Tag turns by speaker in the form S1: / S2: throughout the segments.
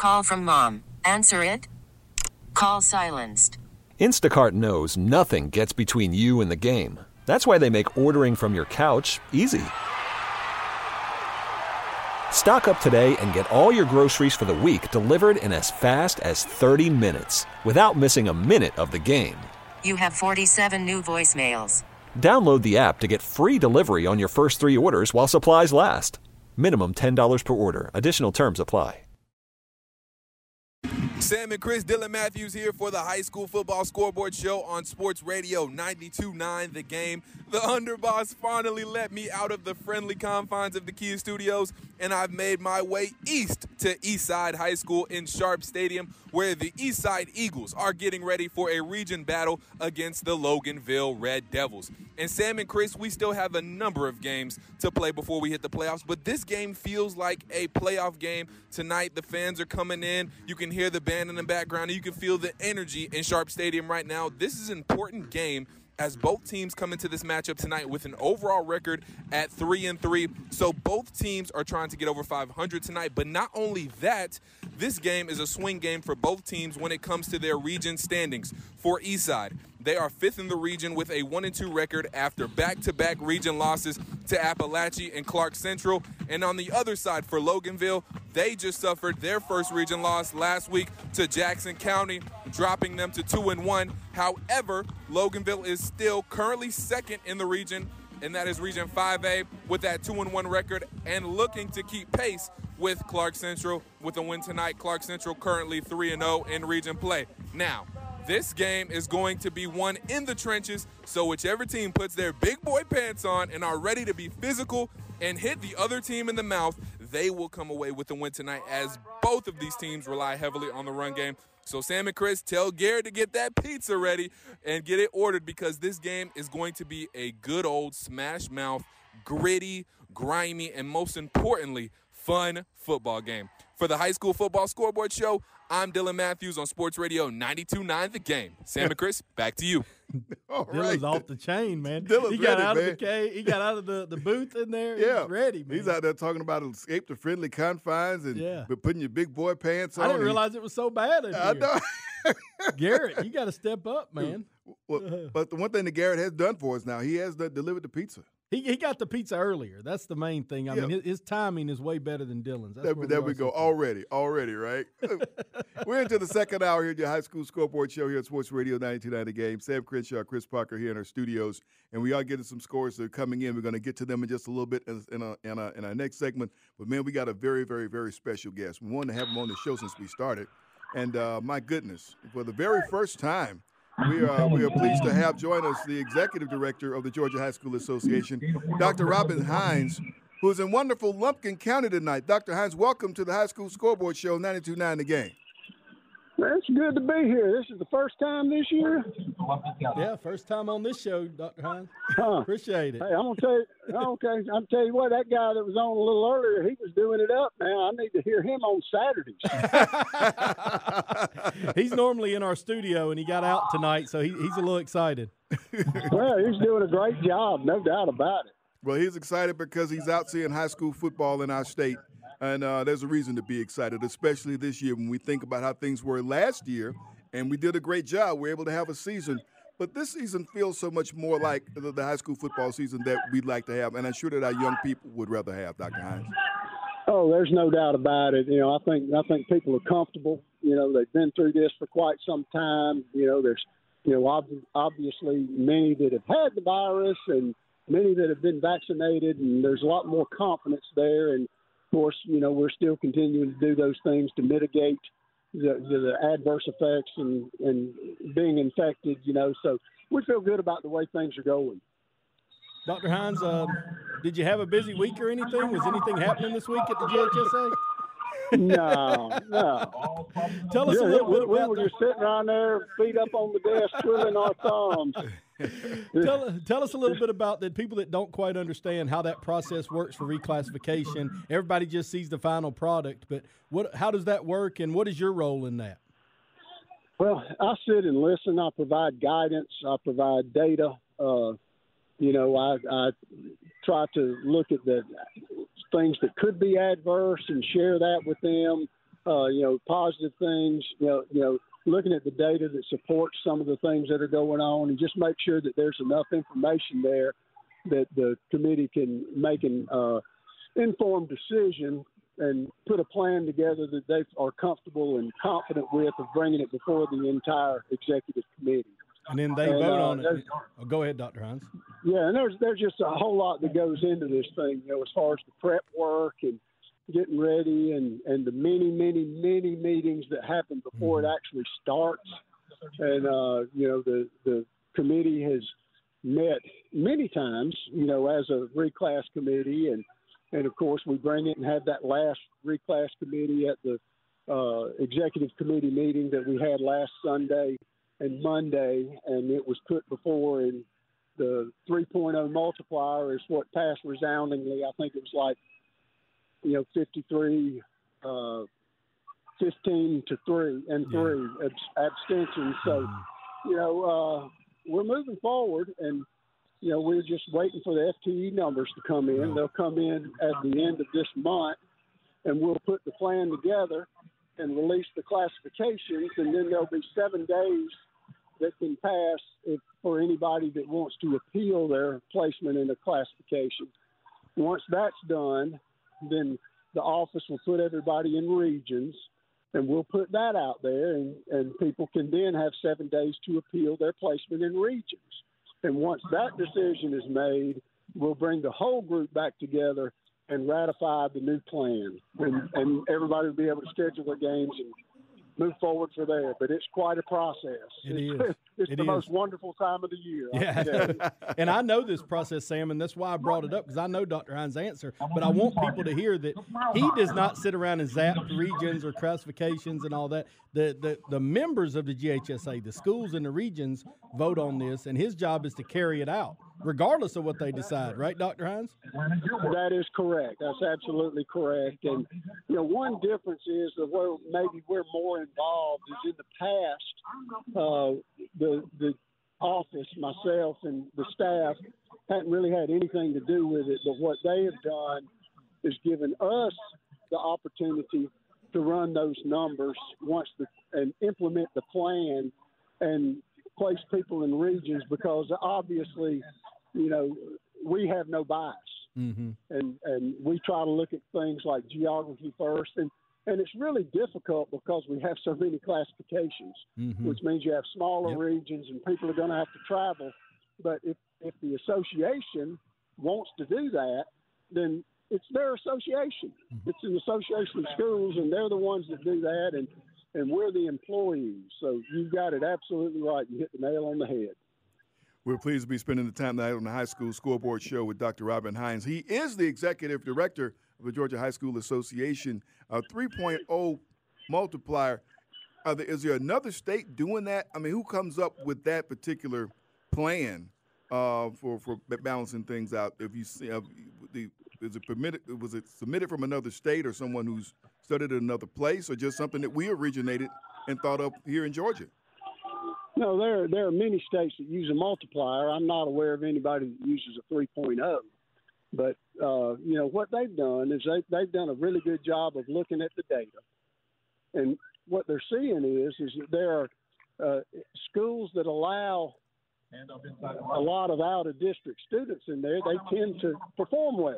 S1: Call from mom. Answer it. Call silenced.
S2: Instacart knows nothing gets between you and the game. That's why they make ordering from your couch easy. Stock up today and get all your groceries for the week delivered in as fast as 30 minutes without missing a minute of the game.
S1: You have 47 new voicemails.
S2: Download the app to get free delivery on your first 3 orders while supplies last. Minimum $10 per order. Additional terms apply.
S3: Sam and Chris, Dylan Matthews here for the High School Football Scoreboard Show on Sports Radio 92.9 The Game. The Underboss finally let me out of the friendly confines of the Kia Studios, and I've made my way east to Eastside High School in Sharp Stadium, where the Eastside Eagles are getting ready for a region battle against the Loganville Red Devils. And Sam and Chris, we still have a number of games to play before we hit the playoffs, but this game feels like a playoff game tonight. The fans are coming in. You can hear the band in the background, and you can feel the energy in Sharp Stadium right now. This is an important game as both teams come into this matchup tonight with an overall record at 3-3. So both teams are trying to get over 500 tonight. But not only that, this game is a swing game for both teams when it comes to their region standings. For Eastside, they are 5th in the region with a 1-2 record after back-to-back region losses to Appalachia and Clark Central. And on the other side, for Loganville, they just suffered their first region loss last week to Jackson County, dropping them to 2-1. However, Loganville is still currently 2nd in the region, and that is Region 5A with that 2-1 record and looking to keep pace with Clark Central with a win tonight. Clark Central currently 3-0 in region play. Now, this game is going to be won in the trenches, so whichever team puts their big boy pants on and are ready to be physical and hit the other team in the mouth, they will come away with the win tonight, as both of these teams rely heavily on the run game. So Sam and Chris, tell Garrett to get that pizza ready and get it ordered, because this game is going to be a good old smash mouth, gritty, grimy, and most importantly, fun football game. For the High School Football Scoreboard Show, I'm Dylan Matthews on Sports Radio 92.9 The Game. Sam and Chris, back to you.
S4: All
S5: Dylan's
S4: right.
S5: off the chain, man.
S4: Dylan's
S5: he got
S4: ready,
S5: out
S4: man.
S5: of the cave. He got out of the booth in there.
S4: Yeah.
S5: He's ready, man.
S4: He's out there talking about escape the friendly confines and putting your big boy pants on.
S5: I didn't realize it was so bad in
S4: I
S5: here.
S4: know.
S5: Garrett, you got to step up, man.
S4: Well, but the one thing that Garrett has done for us now, he has delivered the pizza.
S5: He got the pizza earlier. That's the main thing. I mean, his timing is way better than Dylan's. That's
S4: There we go. Already, right? We're into the second hour here at your High School Scoreboard Show here at Sports Radio 92.9 The Game. Sam Crenshaw, Chris Parker here in our studios, and we are getting some scores that are coming in. We're going to get to them in just a little bit in our next segment. But, man, we got a very, very, very special guest. We wanted to have him on the show since we started. And, my goodness, for the very first time, we are pleased to have join us the executive director of the Georgia High School Association, Dr. Robin Hines, who is in wonderful Lumpkin County tonight. Dr. Hines, welcome to the High School Scoreboard Show 92.9 The Game.
S6: Well, it's good to be here. This is the first time this year.
S5: Yeah, first time on this show, Dr. Hines. Appreciate it.
S6: Hey, I'm gonna tell you. Okay, I'm tell you what. That guy that was on a little earlier, he was doing it up. Now I need to hear him on Saturdays.
S5: He's normally in our studio, and he got out tonight, so he's a little excited.
S6: Well, he's doing a great job, no doubt about it.
S4: Well, he's excited because he's out seeing high school football in our state. And there's a reason to be excited, especially this year when we think about how things were last year. And we did a great job. We're able to have a season. But this season feels so much more like the high school football season that we'd like to have. And I'm sure that our young people would rather have, Dr. Hines.
S6: Oh, there's no doubt about it. You know, I think people are comfortable. You know, they've been through this for quite some time. You know, there's, obviously many that have had the virus and many that have been vaccinated, and there's a lot more confidence there. And, of course, we're still continuing to do those things to mitigate the adverse effects and being infected, So we feel good about the way things are going.
S5: Dr. Hines, did you have a busy week or anything? Was anything happening this week at the GHSA?
S6: No.
S5: Tell us a little bit about
S6: we were just sitting around there, feet up on the desk, twiddling our thumbs.
S5: Tell us a little bit about the people that don't quite understand how that process works for reclassification. Everybody just sees the final product, but how does that work, and what is your role in that?
S6: Well, I sit and listen. I provide guidance. I provide data. I try to look at the things that could be adverse and share that with them. positive things, looking at the data that supports some of the things that are going on, and just make sure that there's enough information there that the committee can make an informed decision and put a plan together that they are comfortable and confident with of bringing it before the entire executive committee.
S5: And then they vote on it. Oh, go ahead, Dr. Hines.
S6: Yeah, and there's just a whole lot that goes into this thing, as far as the prep work and getting ready and the many meetings that happen before it actually starts. And, the committee has met many times, as a reclass committee. And of course, we bring it and have that last reclass committee at the executive committee meeting that we had last Sunday and Monday. And it was put before, and the 3.0 multiplier is what passed resoundingly. I think it was like, 53, 15 to 3 and 3 abstentions. So, we're moving forward, and, we're just waiting for the FTE numbers to come in. They'll come in at the end of this month, and we'll put the plan together and release the classifications, and then there'll be 7 days that can pass for anybody that wants to appeal their placement in a classification. Once that's done, then the office will put everybody in regions, and we'll put that out there, and people can then have 7 days to appeal their placement in regions. And once that decision is made, we'll bring the whole group back together and ratify the new plan. And everybody will be able to schedule their games and move forward for there. But it's quite a process. It's the most wonderful time of the year.
S5: Yeah. And I know this process, Sam, and that's why I brought it up, because I know Dr. Hines' answer. But I want people to hear that he does not sit around and zap regions or classifications and all that. The members of the GHSA, the schools and the regions, vote on this, and his job is to carry it out, regardless of what they decide. Right, Dr. Hines?
S6: That is correct. That's absolutely correct. And, one difference is that where maybe we're more involved is in the past, the office, myself, and the staff hadn't really had anything to do with it. But what they have done is given us the opportunity to run those numbers and implement the plan and place people in regions, because obviously, we have no bias. Mm-hmm. And we try to look at things like geography first. And it's really difficult because we have so many classifications, which means you have smaller regions and people are going to have to travel. But if the association wants to do that, then it's their association. It's an association of schools, and they're the ones that do that, and we're the employees. So you've got it absolutely right. You hit the nail on the head.
S4: We're pleased to be spending the time tonight on the High School Scoreboard Show with Dr. Robin Hines. He is the executive director of the Georgia High School Association. 3.0 multiplier. Is there another state doing that? I mean, who comes up with that particular plan for balancing things out? If you see, is it permitted? Was it submitted from another state or someone who's studied at another place, or just something that we originated and thought of here in Georgia?
S6: No, there are many states that use a multiplier. I'm not aware of anybody that uses a 3.0. But, what they've done is they've done a really good job of looking at the data. And what they're seeing is that there are schools that allow a lot of out-of-district students in there. They tend to perform well,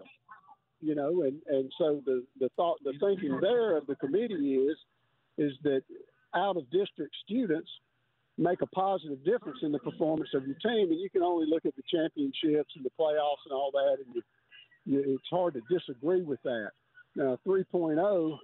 S6: and so the thinking there of the committee is that out-of-district students make a positive difference in the performance of your team. And you can only look at the championships and the playoffs and all that, and it's hard to disagree with that. Now, 3.0,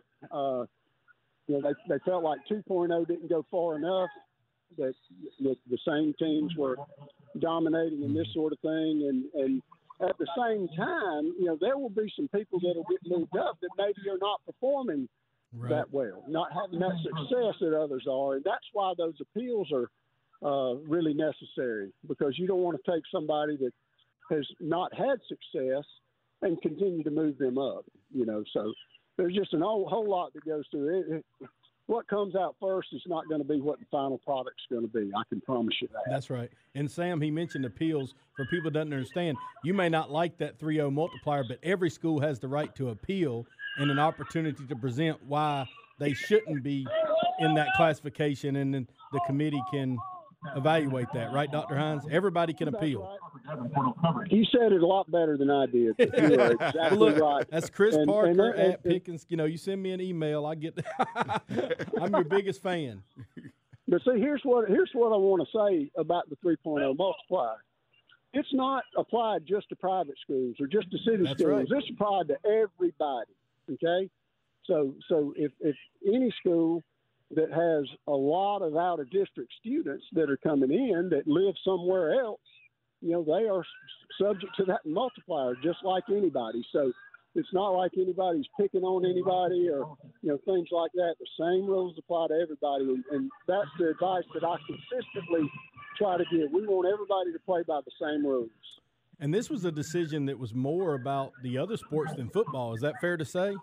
S6: they felt like 2.0 didn't go far enough, that the same teams were dominating and this sort of thing. And at the same time, there will be some people that will get moved up that maybe are not performing that well, not having that success that others are. And that's why those appeals are really necessary, because you don't want to take somebody that has not had success and continue to move them up, So there's just a whole lot that goes through it. What comes out first is not going to be what the final product's going to be. I can promise you that.
S5: That's right. And Sam, he mentioned appeals. For people that don't understand, you may not like that 3.0 multiplier, but every school has the right to appeal and an opportunity to present why they shouldn't be in that classification, and then the committee can evaluate that, right, Dr. Hines? Everybody can appeal.
S6: You said it a lot better than I did. But you are exactly
S5: Look,
S6: right.
S5: that's Chris Parker at Pickens. You know, you send me an email, I get. I'm your biggest fan.
S6: But see, here's what I want to say about the 3.0 multiplier. It's not applied just to private schools or just to city
S5: That's
S6: schools.
S5: right.
S6: It's applied to everybody. Okay, so if any school that has a lot of out-of-district students that are coming in that live somewhere else, you know, they are subject to that multiplier just like anybody. So it's not like anybody's picking on anybody or, you know, things like that. The same rules apply to everybody, and that's the advice that I consistently try to give. We want everybody to play by the same rules.
S5: And this was a decision that was more about the other sports than football. Is that fair to say?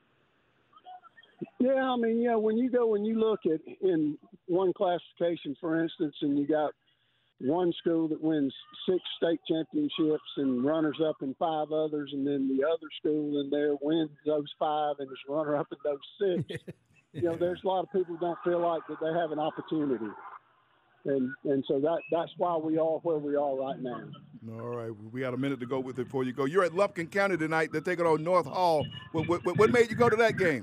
S6: Yeah, I mean, yeah, when you go and you look at in one classification, for instance, and you got one school that wins 6 state championships and runners up in 5 others, and then the other school in there wins those 5 and is runner up in those 6. You know, there's a lot of people who don't feel like that they have an opportunity. And so that's why we are where we are right now.
S4: All right, we got a minute to go with it before you go. You're at Lumpkin County tonight. They're taking on North Hall. What made you go to that game?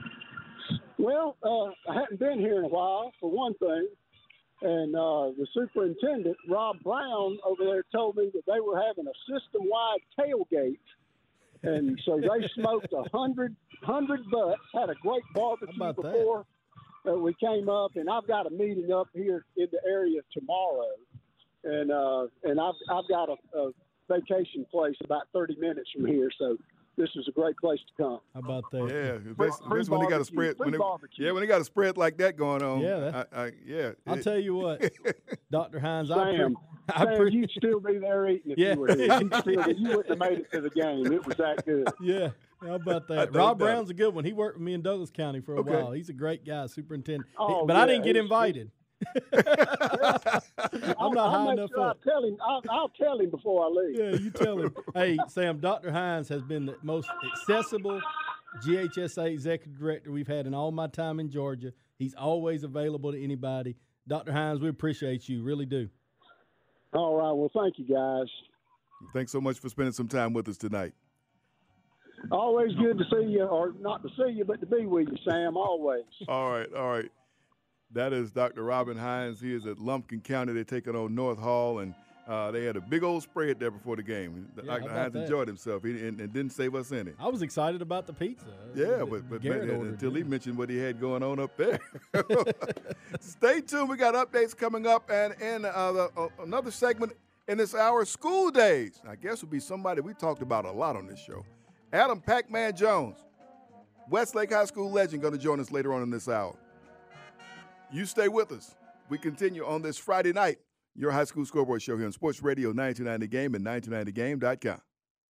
S6: Well, I hadn't been here in a while, for one thing. And the superintendent, Rob Brown, over there told me that they were having a system-wide tailgate. And so they smoked 100 butts, had a great barbecue before we came up. And I've got a meeting up here in the area tomorrow. And I've got a vacation place about 30 minutes from here. So this is a great place to come.
S5: How about that?
S4: Yeah, this when they got a spread. When they got a spread like that going on.
S5: Yeah, I'll tell you what, Dr. Hines,
S6: Sam, you'd still be there eating if you were here. You wouldn't have made it to the game. It was that good.
S5: Yeah, how about that? Rob Brown's a good one. He worked with me in Douglas County for a while. He's a great guy, superintendent. But I didn't get invited. I'm not high enough up.
S6: I'll tell him before I leave.
S5: Yeah, you tell him. Hey, Sam, Dr. Hines has been the most accessible GHSA executive director we've had in all my time in Georgia. He's always available to anybody. Dr. Hines, we appreciate you, really do.
S6: All right, well, thank you, guys.
S4: Thanks so much for spending some time with us tonight.
S6: Always good to see you, or not to see you, but to be with you, Sam, always.
S4: All right. That is Dr. Robin Hines. He is at Lumpkin County. They're taking on North Hall, and they had a big old spread there before the game. Dr. Hines enjoyed himself and didn't save us any.
S5: I was excited about the pizza.
S4: Yeah, but until he mentioned what he had going on up there. Stay tuned. We got updates coming up, and another segment in this hour, school days. I guess will be somebody we talked about a lot on this show. Adam Pac-Man Jones, Westlake High School legend, going to join us later on in this hour. You stay with us. We continue on this Friday night, your high school scoreboard show here on Sports Radio 929 The Game and 929thegame.com.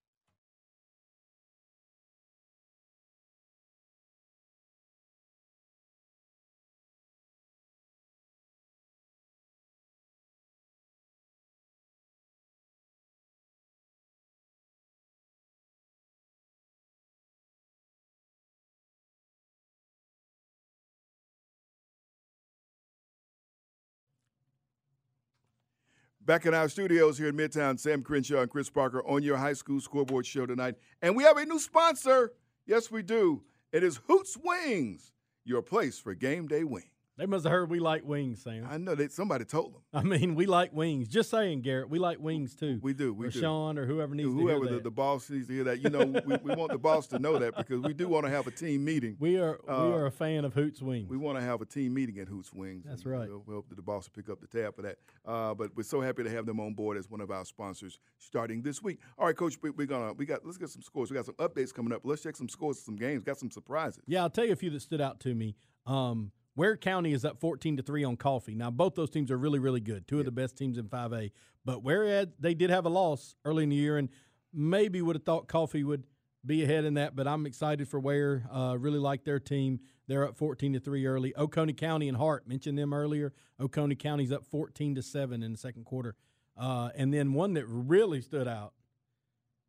S4: Back in our studios here in Midtown, Sam Crenshaw and Chris Parker on your high school scoreboard show tonight. And we have a new sponsor. Yes, we do. It is Hoots Wings, your place for game day wings.
S5: They must have heard we like wings, Sam.
S4: I know that somebody told them.
S5: I mean, we like wings. Just saying, Garrett, we like wings too.
S4: We do. We
S5: or
S4: do.
S5: Sean or whoever needs to hear that.
S4: The boss needs to hear that. You know, we want the boss to know that because we do want to have a team meeting.
S5: We are a fan of Hoots Wings.
S4: We want to have a team meeting at Hoots Wings.
S5: That's right.
S4: We hope that the boss will pick up the tab for that. But we're so happy to have them on board as one of our sponsors starting this week. All right, Coach, let's get some scores. We got some updates coming up. Let's check some scores of some games. Got some surprises.
S5: Yeah, I'll tell you a few that stood out to me. Ware County is up 14-3 on Coffee. Now, both those teams are really, really good. Two of the best teams in 5A. But they did have a loss early in the year, and maybe would have thought Coffee would be ahead in that. But I'm excited for Ware. Really like their team. They're up 14-3 early. Oconee County and Hart, mentioned them earlier. Oconee County's up 14-7 in the second quarter. And then one that really stood out,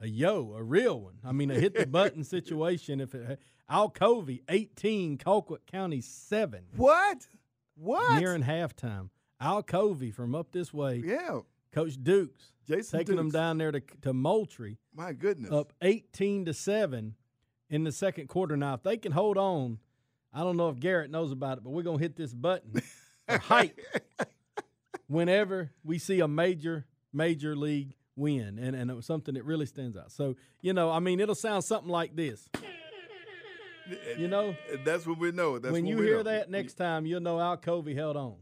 S5: a real one. I mean, a hit the button situation. If Alcovey 18, Colquitt County 7.
S4: What?
S5: Nearing halftime. Alcovey from up this way.
S4: Yeah.
S5: Coach Dukes
S4: Jason
S5: taking them
S4: Dukes.
S5: down there to Moultrie.
S4: My goodness.
S5: Up 18-7 in the second quarter. Now, if they can hold on, I don't know if Garrett knows about it, but we're going to hit this button for hype whenever we see a major league win, and it was something that really stands out. So, I mean, it'll sound something like this.
S4: That's what we know.
S5: When you hear that next time, you'll know Alcovey held on.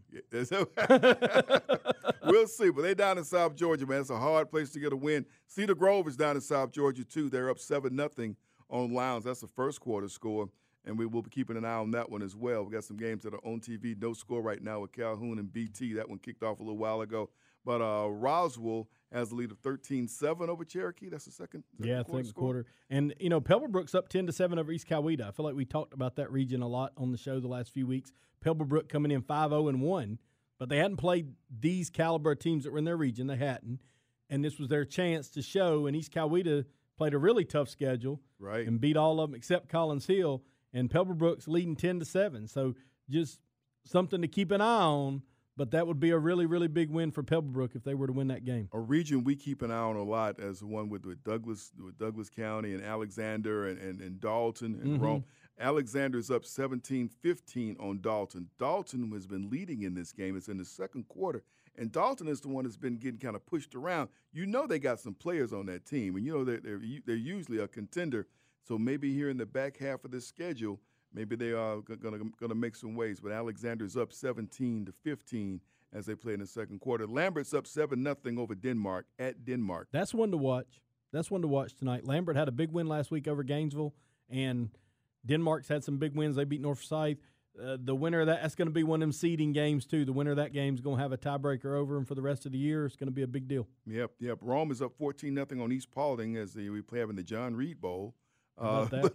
S4: We'll see. But they down in South Georgia, man. It's a hard place to get a win. Cedar Grove is down in South Georgia, too. They're up 7-0 on Lowndes. That's the first quarter score, and we will be keeping an eye on that one as well. We got some games that are on TV. No score right now with Calhoun and BT. That one kicked off a little while ago. But Roswell has a lead of 13-7 over Cherokee. That's the second
S5: quarter. And, Pebblebrook's up 10-7 over East Coweta. I feel like we talked about that region a lot on the show the last few weeks. Pebblebrook coming in 5-0-1, but they hadn't played these caliber teams that were in their region. They hadn't. And this was their chance to show. And East Coweta played a really tough schedule.
S4: Right.
S5: And beat all of them except Collins Hill. And Pebblebrook's leading 10-7. So just something to keep an eye on. But that would be a really, really big win for Pebblebrook if they were to win that game.
S4: A region we keep an eye on a lot as the one with Douglas County and Alexander and Dalton and Rome. Alexander's up 17-15 on Dalton. Dalton has been leading in this game. It's in the second quarter. And Dalton is the one that's been getting kind of pushed around. They got some players on that team. And, they're usually a contender. So maybe here in the back half of this schedule, maybe they are going to make some waves, but Alexander's up 17-15 as they play in the second quarter. Lambert's up 7-0 over Denmark at Denmark.
S5: That's one to watch. Tonight. Lambert had a big win last week over Gainesville, and Denmark's had some big wins. They beat North Forsyth. The winner of that's going to be one of them seeding games too. The winner of that game is going to have a tiebreaker over them for the rest of the year. It's going to be a big deal.
S4: Yep. Rome is up 14-0 on East Paulding as we play in the John Reed Bowl.
S5: How about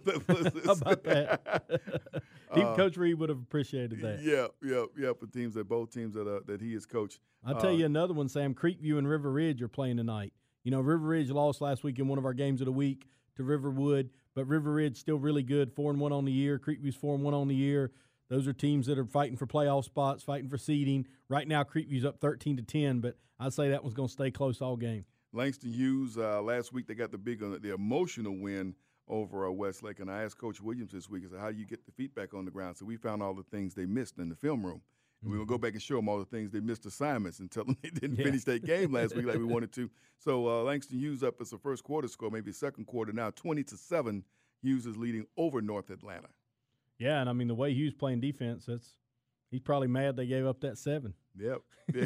S5: that? Coach Reed would have appreciated that.
S4: Yeah. For both teams that he has coached.
S5: I'll tell you another one, Sam. Creekview and River Ridge are playing tonight. River Ridge lost last week in one of our games of the week to Riverwood, but River Ridge still really good, 4-1 on the year. Creekview's 4-1 on the year. Those are teams that are fighting for playoff spots, fighting for seeding. Right now, Creekview's up 13-10, but I'd say that one's going to stay close all game.
S4: Langston Hughes, last week they got the emotional win over Westlake, and I asked Coach Williams this week, I said, how do you get the feet back on the ground? So we found all the things they missed in the film room. And we're going to go back and show them all the things they missed assignments and tell them they didn't finish that game last week like we wanted to. So Langston Hughes up as a first quarter score, maybe second quarter now, 20-7. Hughes is leading over North Atlanta.
S5: Yeah, and I mean, the way Hughes playing defense, he's probably mad they gave up that 7.
S4: Yep.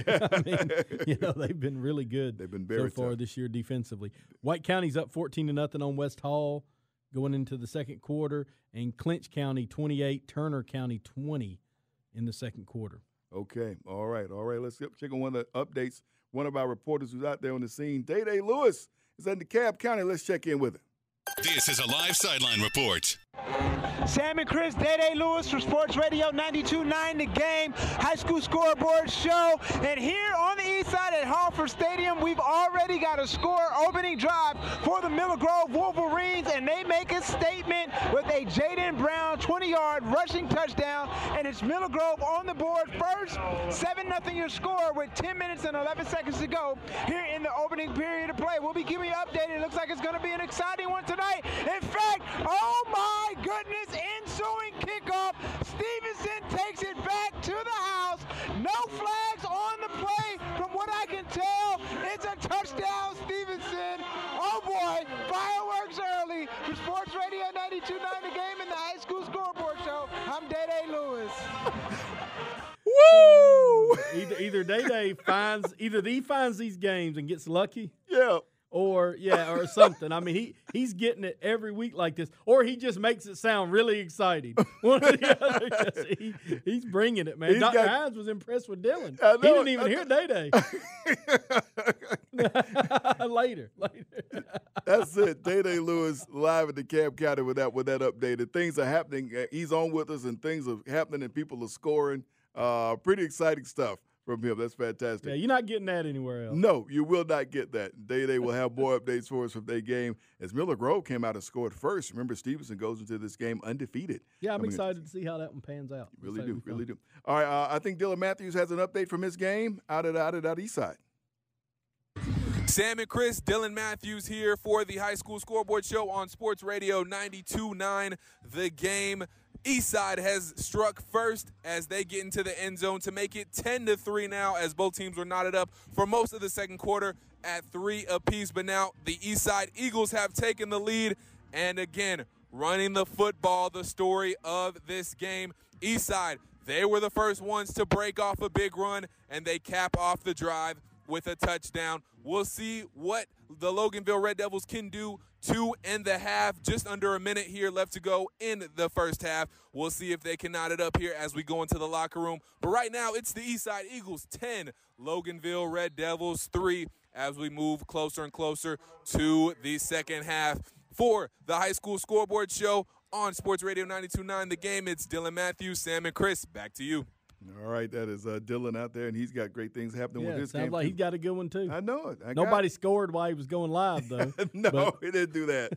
S5: I mean, they've been really good.
S4: They've been very
S5: so far
S4: tough
S5: this year defensively. White County's up 14-0 on West Hall going into the second quarter, and Clinch County 28, Turner County 20 in the second quarter.
S4: Okay. All right. Let's check on one of the updates. One of our reporters who's out there on the scene, Day Lewis, is in DeKalb County. Let's check in with him.
S7: This is a live sideline report.
S8: Sam and Chris, Day Lewis for Sports Radio 92.9 The Game, high school scoreboard show. And here on the east side at Hartford Stadium, we've already got a score opening drive for the Miller Grove Wolverines, and they make a statement with a Jaden Brown 20-yard rushing touchdown, and it's Miller Grove on the board first. 7-0 your score with 10 minutes and 11 seconds to go here in the opening period of play. We'll be giving you an update. It looks like it's going to be an exciting one tonight. In fact, oh my goodness, ensuing kickoff. Stevenson takes it back to the house. No flags on the play from what I can tell. It's a touchdown, Stevenson. Oh boy, fireworks early for Sports Radio 92.9 The Game in the high school scoreboard show. I'm Day Lewis.
S4: Woo!
S5: Either Day finds these games and gets lucky.
S4: Yeah.
S5: Or something. I mean, he's getting it every week like this, or he just makes it sound really exciting. One or the other. He's bringing it, man. Dr. Hines was impressed with Dylan. He didn't even hear Day. Later.
S4: That's it. Day Lewis live at DeKalb County with that update. And things are happening. He's on with us, and things are happening, and people are scoring. Pretty exciting stuff from him. That's fantastic.
S5: Yeah, you're not getting that anywhere else.
S4: No, you will not get that. They will have more updates for us from their game. As Miller Grove came out and scored first. Remember, Stevenson goes into this game undefeated.
S5: Yeah, I'm excited to see how that one pans out.
S4: Really do. All right, I think Dylan Matthews has an update from his game out at East Side.
S3: Sam and Chris, Dylan Matthews here for the High School Scoreboard Show on Sports Radio 92.9 The Game. Eastside has struck first as they get into the end zone to make it 10-3 now, as both teams were knotted up for most of the second quarter at 3 apiece. But now the Eastside Eagles have taken the lead, and again, running the football, the story of this game. Eastside, they were the first ones to break off a big run, and they cap off the drive with a touchdown. We'll see what the Loganville Red Devils can do. 2.5, just under a minute here left to go in the first half. We'll see if they can knot it up here as we go into the locker room. But right now, it's the Eastside Eagles 10, Loganville Red Devils 3, as we move closer and closer to the second half. For the High School Scoreboard Show on Sports Radio 92.9 The Game, it's Dylan Matthews, Sam, and Chris. Back to you.
S4: All right, that is Dylan out there, and he's got great things happening with his game.
S5: Sounds like he's got a good one, too.
S4: I know it.
S5: Nobody scored while he was going live, though.
S4: No, he didn't do that.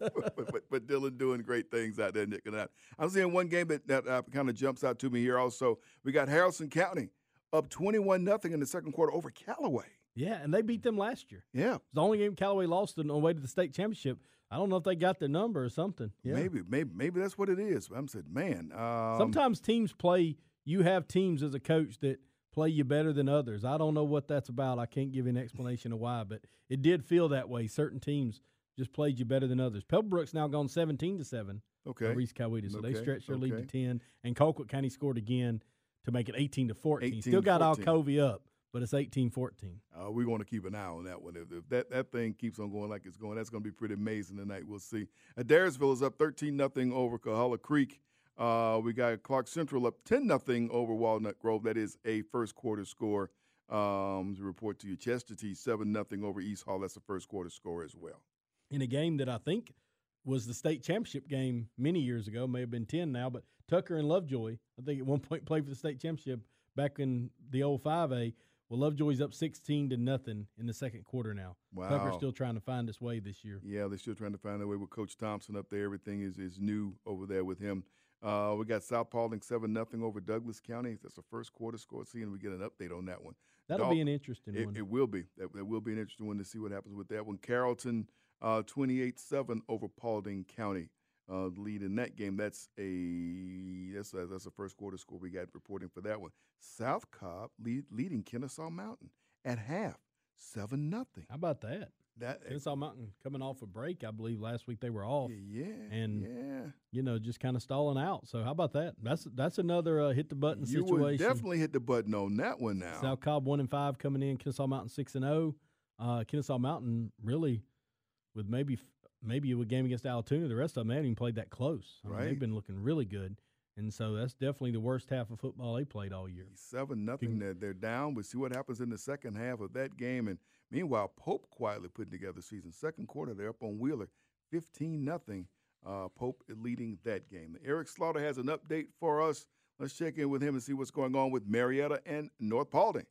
S4: but Dylan doing great things out there, Nick. And I'm seeing one game that kind of jumps out to me here also. We got Haralson County up 21-0 in the second quarter over Callaway.
S5: Yeah, and they beat them last year.
S4: Yeah.
S5: It's the only game Callaway lost on the way to the state championship. I don't know if they got their number or something. Yeah.
S4: Maybe that's what it is. I'm saying, man.
S5: Sometimes teams play – you have teams as a coach that play you better than others. I don't know what that's about. I can't give you an explanation of why, but it did feel that way. Certain teams just played you better than others. Pebblebrook's now gone 17-7 over East Coweta, so they stretched their lead to 10. And Colquitt County scored again to make it 18-14. Still got Alcovey up, but it's 18-14.
S4: We want to keep an eye on that one. If that thing keeps on going like it's going, that's going to be pretty amazing tonight. We'll see. Adairsville is up 13-0 over Coahulla Creek. We got Clark Central up 10-0 over Walnut Grove. That is a first quarter score. To report to you, Chestatee 7-0 over East Hall. That's a first quarter score as well.
S5: In a game that I think was the state championship game many years ago, may have been 10 now, but Tucker and Lovejoy, I think at one point played for the state championship back in the old 5A. Well, Lovejoy's up 16-0 in the second quarter now.
S4: Wow.
S5: Tucker's still trying to find his way this year.
S4: Yeah, they're still trying to find their way with Coach Thompson up there. Everything is new over there with him. We got South Paulding 7-0 over Douglas County. That's a first quarter score. See, and we get an update on that one.
S5: That'll be an interesting one.
S4: It will be. That will be an interesting one to see what happens with that one. Carrollton 28-7 over Paulding County. Lead in that game. That's a first quarter score we got reporting for that one. South Cobb leading Kennesaw Mountain at half, 7-0.
S5: How about that? Kennesaw Mountain coming off a break, I believe last week they were off. Just kind of stalling out. So how about that? That's another hit the button situation.
S4: You would definitely hit the button on that one now.
S5: South Cobb 1-5 coming in. Kennesaw Mountain 6-0. Kennesaw Mountain really with maybe a game against Allatoona. The rest of them haven't even played that close. I mean, they've been looking really good. And so that's definitely the worst half of football they played all year.
S4: 7-0. They're down. We'll see what happens in the second half of that game. And meanwhile, Pope quietly putting together the season. Second quarter, they're up on Wheeler, 15-0. Pope leading that game. Eric Slaughter has an update for us. Let's check in with him and see what's going on with Marietta and North Paulding.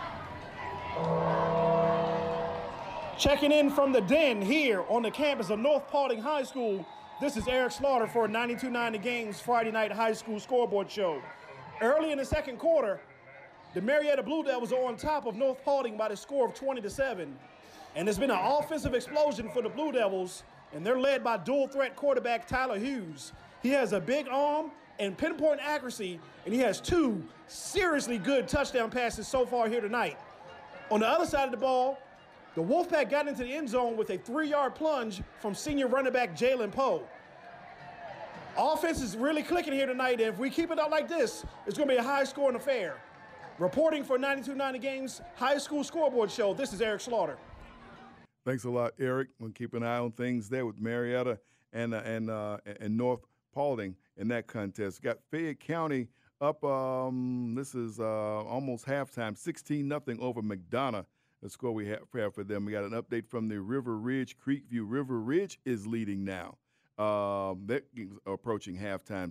S9: Checking in from the den here on the campus of North Paulding High School. This is Eric Slaughter for 92.9 The Game's Friday Night High School Scoreboard Show. Early in the second quarter, the Marietta Blue Devils are on top of North Paulding by the score of 20-7. And there's been an offensive explosion for the Blue Devils, and they're led by dual-threat quarterback Tyler Hughes. He has a big arm and pinpoint accuracy, and he has 2 seriously good touchdown passes so far here tonight. On the other side of the ball, the Wolfpack got into the end zone with a 3-yard plunge from senior running back Jalen Poe. Offense is really clicking here tonight, and if we keep it up like this, it's going to be a high-scoring affair. Reporting for 92.9 The Game's High School Scoreboard Show, this is Eric Slaughter.
S4: Thanks a lot, Eric. We'll keep an eye on things there with Marietta and North Paulding in that contest. Got Fayette County up, this is almost halftime, 16-0 over McDonough. The score we have for them. We got an update from the River Ridge Creekview. River Ridge is leading now. That game's approaching halftime,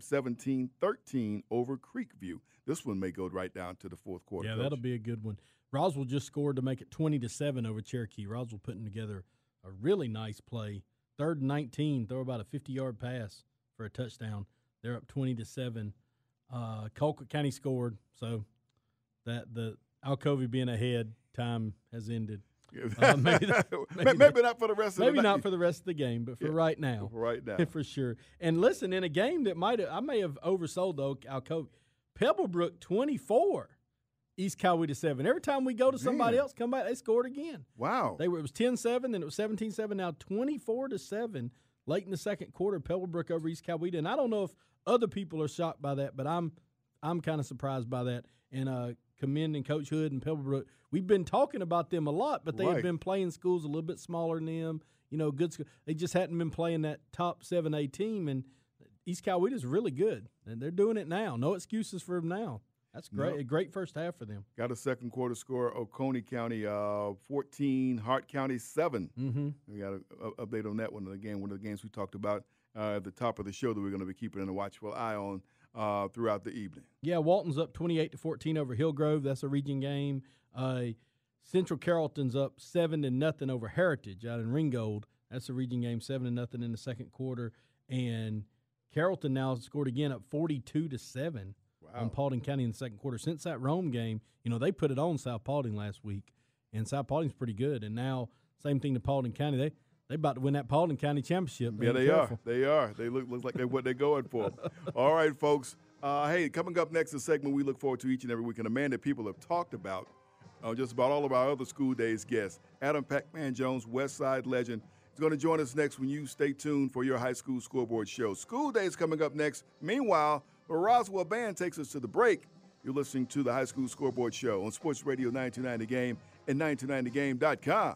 S4: 17-13 over Creekview. This one may go right down to the fourth quarter.
S5: Yeah,
S4: Coach.
S5: that'll be a good one. Roswell just scored to make it 20-7 over Cherokee. Roswell putting together a really nice play. 3rd and 19, throw about a 50-yard pass for a touchdown. They're up 20-7. Colquitt County scored, so that the Alcovy being ahead, time has ended. Maybe
S4: not for the rest of the
S5: maybe
S4: night.
S5: not for the rest of the game, but for right now.
S4: For right now.
S5: For sure. And listen, in a game that I may have oversold though, Alcovy, Pebblebrook 24, East Coweta 7. Every time we go to somebody else, come back, they scored again.
S4: Wow.
S5: It was 10-7, then it was 17-7, now 24-7 late in the second quarter, Pebblebrook over East Coweta. And I don't know if other people are shocked by that, but I'm kind of surprised by that. And commending Coach Hood and Pebblebrook. We've been talking about them a lot, but they have been playing schools a little bit smaller than them. You know, good school. They just hadn't been playing that top 7A team, and East Coweta is really good, and they're doing it now. No excuses for them now. That's great.
S4: No.
S5: A great first half for them.
S4: Got a second quarter score. Oconee County 14, Hart County 7.
S5: Mm-hmm.
S4: We got an update on that one again. One of the games we talked about at the top of the show that we're going to be keeping a watchful eye on throughout the evening.
S5: Yeah, Walton's up 28-14 over Hillgrove. That's a region game. Central Carrollton's up 7-0 over Heritage out in Ringgold. That's a region game, 7-0 in the second quarter. And Carrollton now scored again, up 42-7 on Paulding County in the second quarter. Since that Rome game, you know, they put it on South Paulding last week, and South Paulding's pretty good. And now, same thing to Paulding County. They about to win that Paulding County championship.
S4: Yeah, they are. They are. They look like they're what they're going for. All right, folks. Hey, coming up next, a segment we look forward to each and every week, and a man that people have talked about, just about all of our other School Days guests, Adam Pac-Man Jones, Westside legend, is going to join us next when you stay tuned for your high school scoreboard show. School Days coming up next. Meanwhile, the Roswell Band takes us to the break. You're listening to the High School Scoreboard Show on Sports Radio 929 The Game and 929thegame.com.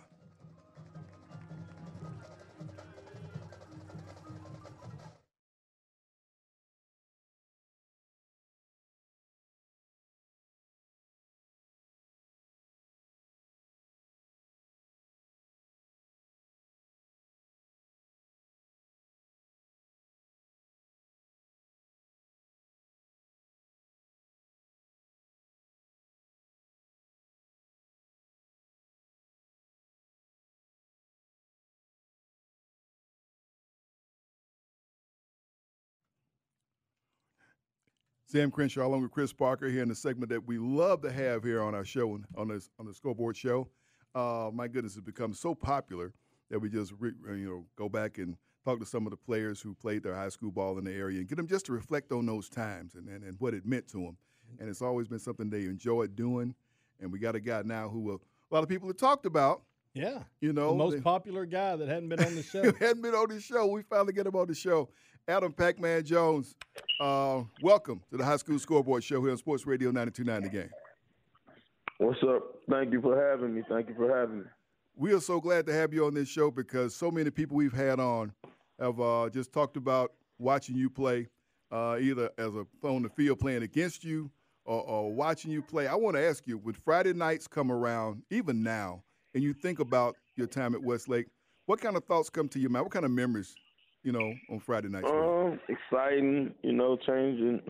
S4: Sam Crenshaw along with Chris Parker here in the segment that we love to have here on our show, on the Scoreboard Show. My goodness, it's become so popular that we just go back and talk to some of the players who played their high school ball in the area and get them just to reflect on those times and what it meant to them. And it's always been something they enjoyed doing. And we got a guy now who a lot of people have talked about.
S5: Yeah.
S4: You know,
S5: the most popular guy that hadn't been on the show.
S4: Hadn't been on the show. We finally get him on the show. Adam Pac-Man Jones, welcome to the High School Scoreboard Show here on Sports Radio 929 The Game.
S10: What's up? Thank you for having me.
S4: We are so glad to have you on this show because so many people we've had on have just talked about watching you play, either on the field playing against you or watching you play. I want to ask you, when Friday nights come around, even now, and you think about your time at Westlake, what kind of thoughts come to your mind? What kind of memories, on Friday nights?
S10: Exciting, changing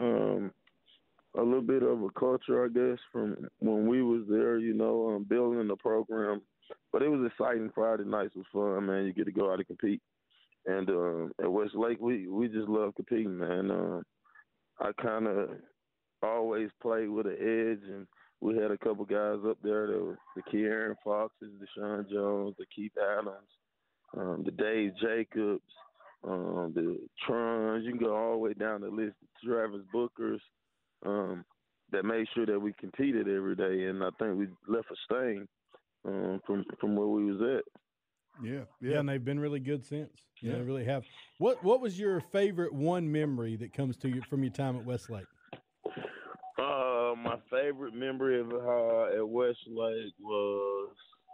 S10: a little bit of a culture, I guess, from when we was there, building the program. But it was exciting. Friday nights was fun, man. You get to go out and compete. And at Westlake, we just love competing, man. I kind of always played with an edge, and we had a couple guys up there that were the Kearon Foxes, Deshaun Jones, the Keith Adams, the Dave Jacobs, the Trons. You can go all the way down the list, the Travis Bookers, that made sure that we competed every day, and I think we left a stain from where we was at.
S5: Yeah, and they've been really good since. Yeah, they really have. What was your favorite one memory that comes to you from your time at Westlake?
S10: My favorite memory of at Westlake was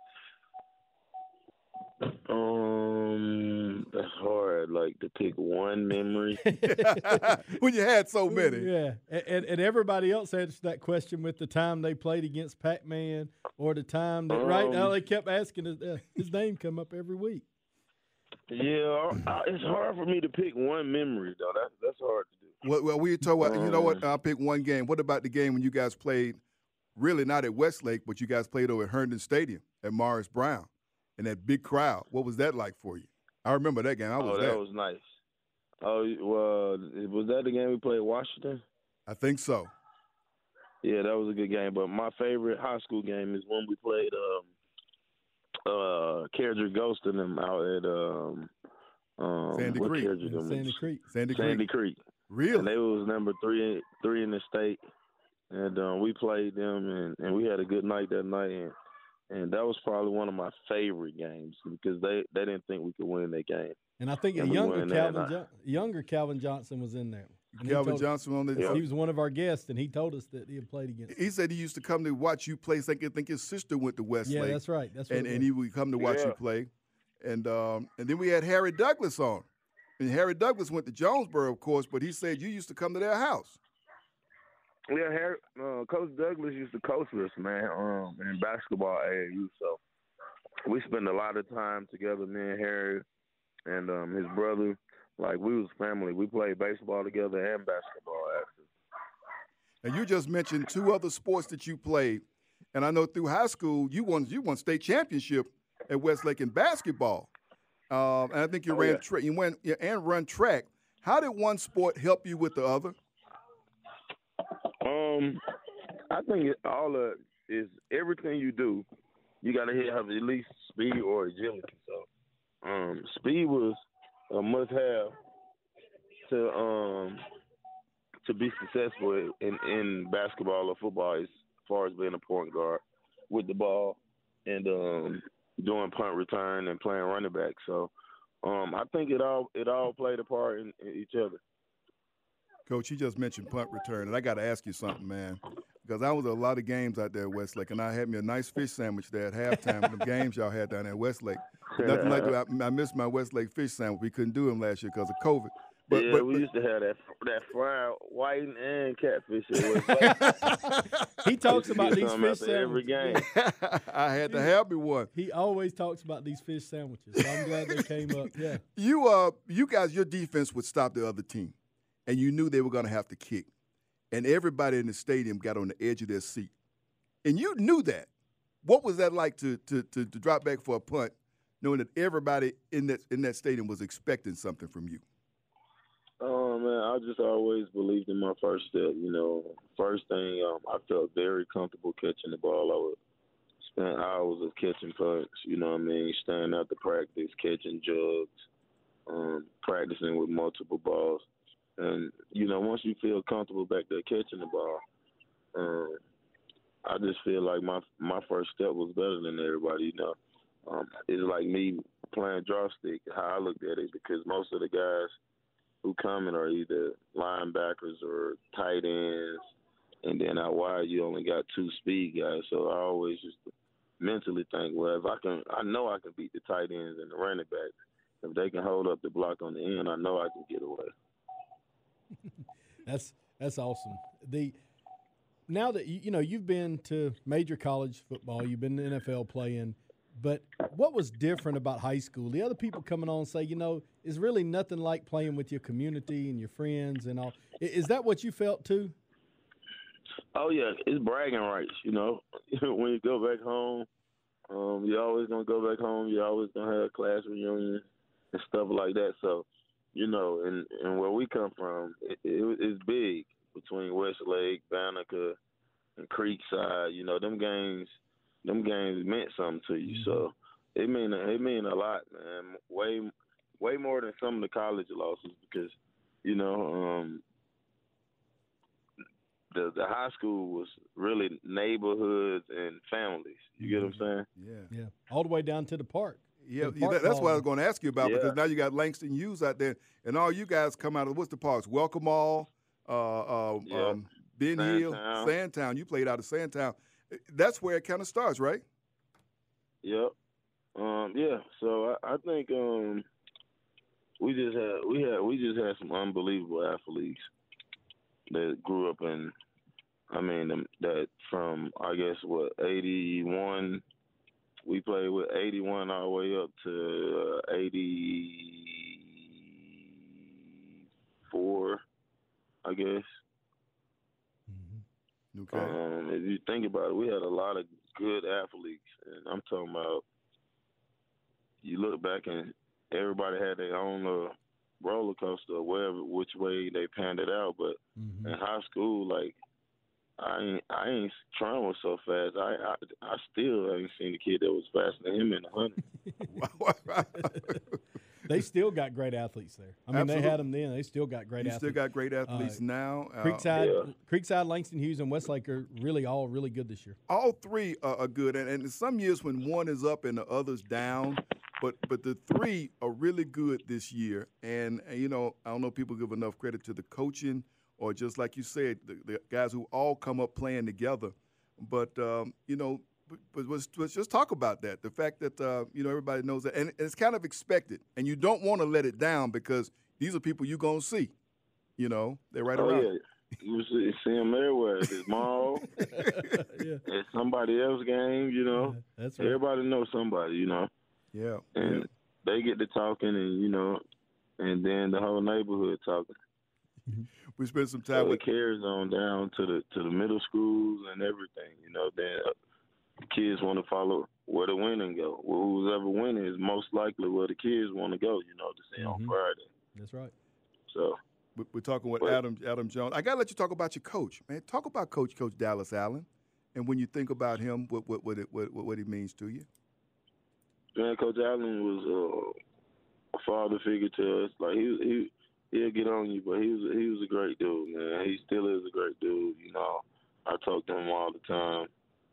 S10: that's hard, to pick one memory.
S4: When you had so many.
S5: Yeah, and everybody else answered that question with the time they played against Pac-Man or the time that right now they kept asking his name come up every week.
S10: Yeah, it's hard for me to pick one memory though. That's hard to do.
S4: Well, we talk about. You know what? I'll pick one game. What about the game when you guys played? Really not at Westlake, but you guys played over at Herndon Stadium at Morris Brown, and that big crowd. What was that like for you? I remember that game. I was there.
S10: That was nice. Oh, well, was that the game we played Washington?
S4: I think so.
S10: Yeah, that was a good game. But my favorite high school game is when we played Kedrick Ghost and them out at
S4: Sandy Creek.
S10: Sandy Creek.
S4: Really?
S10: And they was number three in the state. And we played them, and we had a good night that night. And that was probably one of my favorite games because they didn't think we could win that game.
S5: And I think a younger Calvin Johnson was in there. And
S4: Calvin Johnson on the
S5: He was one of our guests, and he told us that he had played against.
S4: He said he used to come to watch you play. I think his sister went to Westlake.
S5: Yeah, that's right. That's
S4: and he would come to watch you play. And then we had Harry Douglas on. And Harry Douglas went to Jonesboro, of course, but he said you used to come to their house.
S10: Yeah, Coach Douglas used to coach us, man, in basketball AAU. So we spent a lot of time together, me and Harry and his brother. Like, we was family. We played baseball together and basketball, actually.
S4: And you just mentioned two other sports that you played. And I know through high school you won state championship at Westlake in basketball. And I think you ran run track. How did one sport help you with the other?
S10: I think everything you do, you got to have at least speed or agility. So, speed was a must-have to be successful in basketball or football as far as being a point guard with the ball and doing punt return and playing running back. So, I think it all played a part in each other.
S4: Coach, you just mentioned punt return, and I got to ask you something, man, because I was at a lot of games out there at Westlake, and I had me a nice fish sandwich there at halftime of the games y'all had down there at Westlake. Nothing like that. I missed my Westlake fish sandwich. We couldn't do them last year because of COVID. But
S10: we used to have that fried whiting and catfish.
S5: He talks about these fish sandwiches
S10: every game.
S4: I had to have me one.
S5: He always talks about these fish sandwiches. So I'm glad they came up. Yeah.
S4: You guys, your defense would stop the other team, and you knew they were going to have to kick, and everybody in the stadium got on the edge of their seat, and you knew that. What was that like to drop back for a punt, knowing that everybody in that stadium was expecting something from you?
S10: Oh, man, I just always believed in my first step. You know, first thing, I felt very comfortable catching the ball. I would spend hours of catching punts, you know what I mean, staying out to practice, catching jugs, practicing with multiple balls. And, you know, once you feel comfortable back there catching the ball, I just feel like my first step was better than everybody, you know. It's like me playing draw stick, how I looked at it, because most of the guys who come in are either linebackers or tight ends, and then out wide you only got two speed guys. So I always just mentally think, well, I know I can beat the tight ends and the running backs. If they can hold up the block on the end, I know I can get away.
S5: That's awesome. Now that you've been to major college football, you've been in the NFL playing, but what was different about high school? The other people coming on say, it's really nothing like playing with your community and your friends and all. Is that what you felt too?
S10: Oh yeah, it's bragging rights. When you go back home, you're always gonna go back home. You're always gonna have class reunions and stuff like that. So. And where we come from, it's big between Westlake, Banneker, and Creekside. Them games meant something to you. So it mean a lot, man. Way more than some of the college losses because, the high school was really neighborhoods and families. You get what I'm saying?
S5: Yeah. All the way down to the park.
S4: Yeah, that's what I was going to ask you about because now you got Langston Hughes out there, and all you guys come out of what's the parks? Welcome All, Ben Hill, Sandtown. You played out of Sandtown. That's where it kind of starts, right?
S10: Yep. Yeah. So I think we just had some unbelievable athletes that grew up in. I mean, that from I guess 81. We played with 81 all the way up to 84, I guess.
S4: Okay.
S10: If you think about it, we had a lot of good athletes, and I'm talking about. You look back and everybody had their own roller coaster, or wherever, which way they panned it out. But in high school, like I ain't Tron was so fast. I still ain't seen a kid that was faster than him in the 100.
S5: They still got great athletes there. I mean,
S4: Absolutely.
S5: they had them then. They still got great athletes.
S4: Still got great athletes now.
S5: Creekside, Langston Hughes, and Westlake are all really good this year.
S4: All three are good, and some years when one is up and the other's down, but the three are really good this year. And I don't know if people give enough credit to the coaching or just like you said, the guys who all come up playing together. But But let's just talk about that. The fact that everybody knows that, and it's kind of expected, and you don't want to let it down because these are people you're gonna see. They're right around.
S10: Yeah. You see them everywhere. At the mall, at somebody else's game.
S5: That's right.
S10: Everybody knows somebody.
S4: Yeah.
S10: And they get to talking, and then the whole neighborhood talking.
S4: We spent some time
S10: so
S4: with
S10: it carries on down to the middle schools and everything. Then kids want to follow where the winning go. Well, who's ever winning is most likely where the kids want to go. To see on Friday.
S5: That's right.
S10: So
S4: we're talking with Adam Jones. I gotta let you talk about your coach, man. Talk about Coach Dallas Allen, and when you think about him, what he means to you.
S10: Man, Coach Allen was a father figure to us. Like he'll get on you, but he was a great dude, man. He still is a great dude. I talk to him all the time.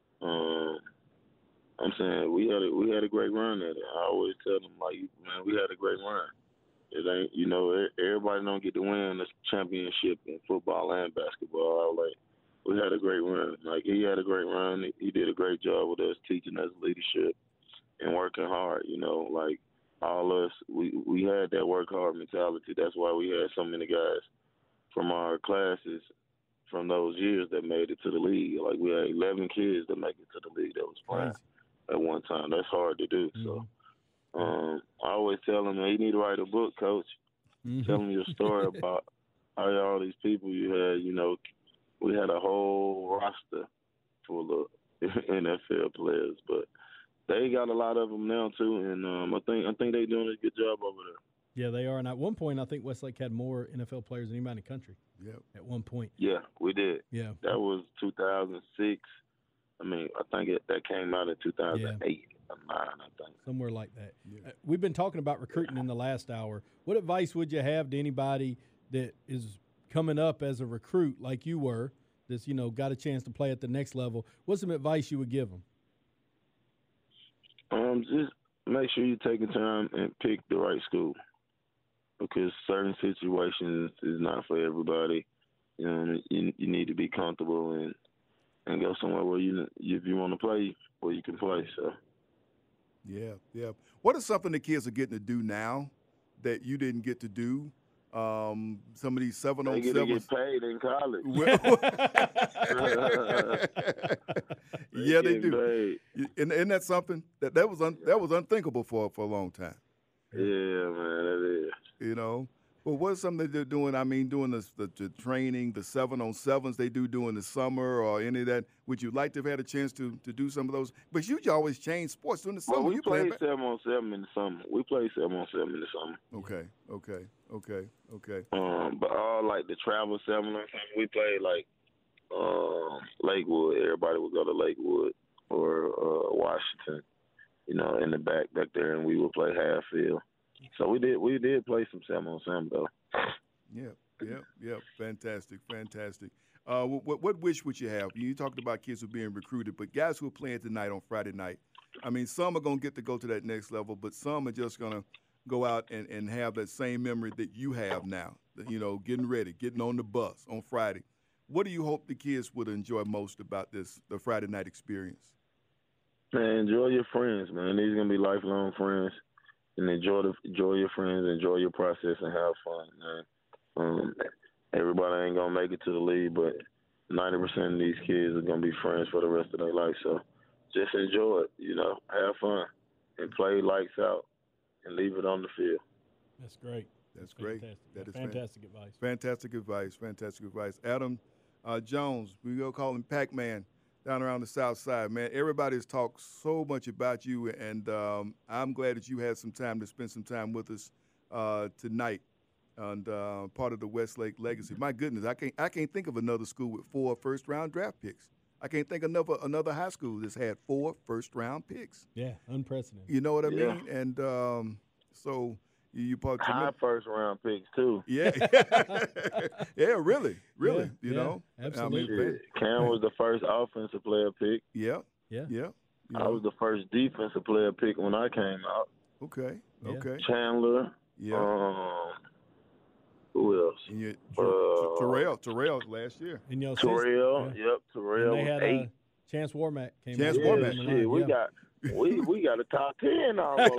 S10: I'm saying we had a great run at it. I always tell them, like, man, we had a great run. It ain't, everybody don't get to win this championship in football and basketball. Like, we had a great run. Like, he had a great run. He did a great job with us, teaching us leadership and working hard. Like all us, we had that work hard mentality. That's why we had so many guys from our classes from those years that made it to the league. Like, we had 11 kids that make it to the league that was playing at one time. That's hard to do. So I always tell him, you need to write a book, Coach. Tell him your story about how all these people you had. We had a whole roster full of NFL players, but they got a lot of them now too, and I think they're doing a good job over there.
S5: Yeah, they are. And at one point, I think Westlake had more NFL players than anybody in the country.
S4: Yeah.
S5: At one point.
S10: Yeah, we did.
S5: Yeah.
S10: That was 2006. I think that came out in 2008 or 9, I think.
S5: Somewhere like that. Yeah. We've been talking about recruiting in the last hour. What advice would you have to anybody that is coming up as a recruit like you were, that's, got a chance to play at the next level? What's some advice you would give them?
S10: Just make sure you're taking time and pick the right school, because certain situations is not for everybody. You need to be comfortable and go somewhere where if you want to play, where you can play. So.
S4: Yeah. What is something the kids are getting to do now that you didn't get to do? Some of these 7-on-7s.
S10: They get to get paid in college.
S4: Yeah, they do. And isn't that something that was unthinkable for a long time?
S10: Yeah, man, that is.
S4: Well, what's something that they're doing? I mean, doing the training, the 7-on-7s they do during the summer, or any of that. Would you like to have had a chance to do some of those? But you always change sports during the summer.
S10: Well, we played 7-on-7 in the summer. We played 7-on-7 in the summer.
S4: Okay.
S10: But all like the travel 7-on-7, we played like Lakewood. Everybody would go to Lakewood or Washington, in the back there, and we would play half field. So we did play some 7-on-7 though.
S4: Yeah. Fantastic. What wish would you have? You talked about kids who are being recruited, but guys who are playing tonight on Friday night. I mean, some are going to get to go to that next level, but some are just going to go out and have that same memory that you have now. Getting ready, getting on the bus on Friday. What do you hope the kids would enjoy most about the Friday night experience?
S10: Man, enjoy your friends, man. These are going to be lifelong friends. And enjoy your friends, enjoy your process, and have fun, man. Everybody ain't gonna make it to the league, but 90% of these kids are gonna be friends for the rest of their life. So just enjoy it, have fun and play lights out and leave it on the field.
S5: That's great.
S4: That's great.
S5: Fantastic.
S4: That is
S5: fantastic advice.
S4: Fantastic advice. Fantastic advice. Adam Jones, we go call him Pac-Man down around the South Side. Man, everybody's talked so much about you, and I'm glad that you had some time to spend some time with us tonight and part of the Westlake legacy. My goodness, I can't think of another school with 4 first-round draft picks. I can't think of another high school that's had 4 first-round picks.
S5: Yeah, unprecedented.
S4: You know what I mean? And so you part
S10: high first-round picks too.
S4: Yeah, yeah, really.
S5: Yeah,
S4: you know,
S5: absolutely.
S4: I mean,
S10: Cam was the first offensive player pick.
S4: Yeah.
S10: I was the first defensive player pick when I came out.
S4: Okay.
S10: Chandler.
S4: Yeah.
S10: Who else?
S4: And Terrell last year.
S5: And
S10: Terrell.
S5: Yeah.
S10: Yep. Terrell.
S5: And they
S10: was
S5: had
S10: 8.
S5: Chance Warmack came.
S4: Chance
S5: out.
S4: Warmack.
S10: Shit, we got a top 10 almost.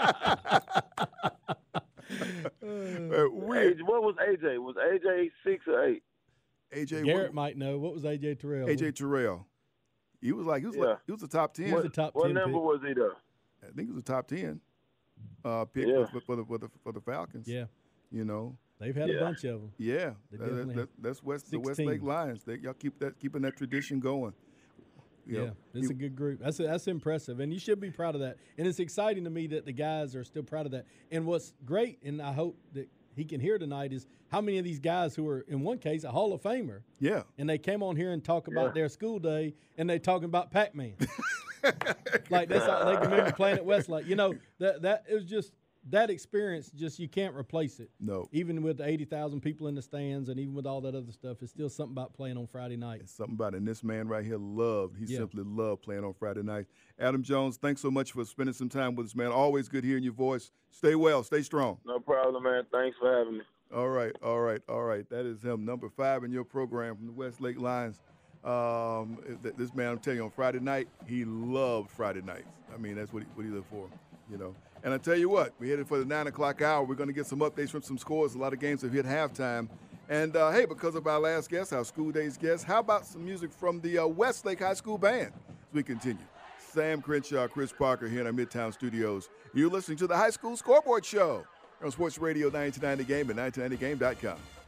S10: What was AJ? Was AJ 6 or 8?
S4: AJ
S5: Garrett might know. What was AJ Terrell?
S4: AJ Terrell. He was a top 10.
S5: He was a top 10
S10: What number
S5: pick.
S10: was he though?
S4: I think it was a top 10 pick for the Falcons.
S5: Yeah.
S4: You know.
S5: They've had a bunch of them.
S4: Yeah.
S5: They definitely have.
S4: That's the
S5: 16.
S4: Westlake Lions. Y'all keeping that tradition going.
S5: Yeah, it's a good group. That's impressive, and you should be proud of that. And it's exciting to me that the guys are still proud of that. And what's great, and I hope that he can hear tonight, is how many of these guys who are, in one case, a Hall of Famer.
S4: Yeah.
S5: And they came on here and talk about their school day, and they talking about Pac-Man. Like that's how they can remember playing at Westlake. You know, that it was just that experience. Just you can't replace it.
S4: No.
S5: Even with the 80,000 people in the stands, and even with all that other stuff, it's still something about playing on Friday night.
S4: It's something about it. And this man right here simply loved playing on Friday night. Adam Jones, thanks so much for spending some time with us, man. Always good hearing your voice. Stay well. Stay strong.
S10: No problem, man. Thanks for having me.
S4: All right. That is him, number 5 in your program from the Westlake Lions. This man, I'm telling you, on Friday night, he loved Friday nights. I mean, that's what he lived for, you know. And I tell you what, we're headed for the 9 o'clock hour. We're going to get some updates from some scores. A lot of games have hit halftime. And, hey, because of our last guest, our school days guest, how about some music from the Westlake High School Band as we continue? Sam Crenshaw, Chris Parker here in our Midtown studios. You're listening to the High School Scoreboard Show on Sports Radio 929 The Game and 929thegame.com.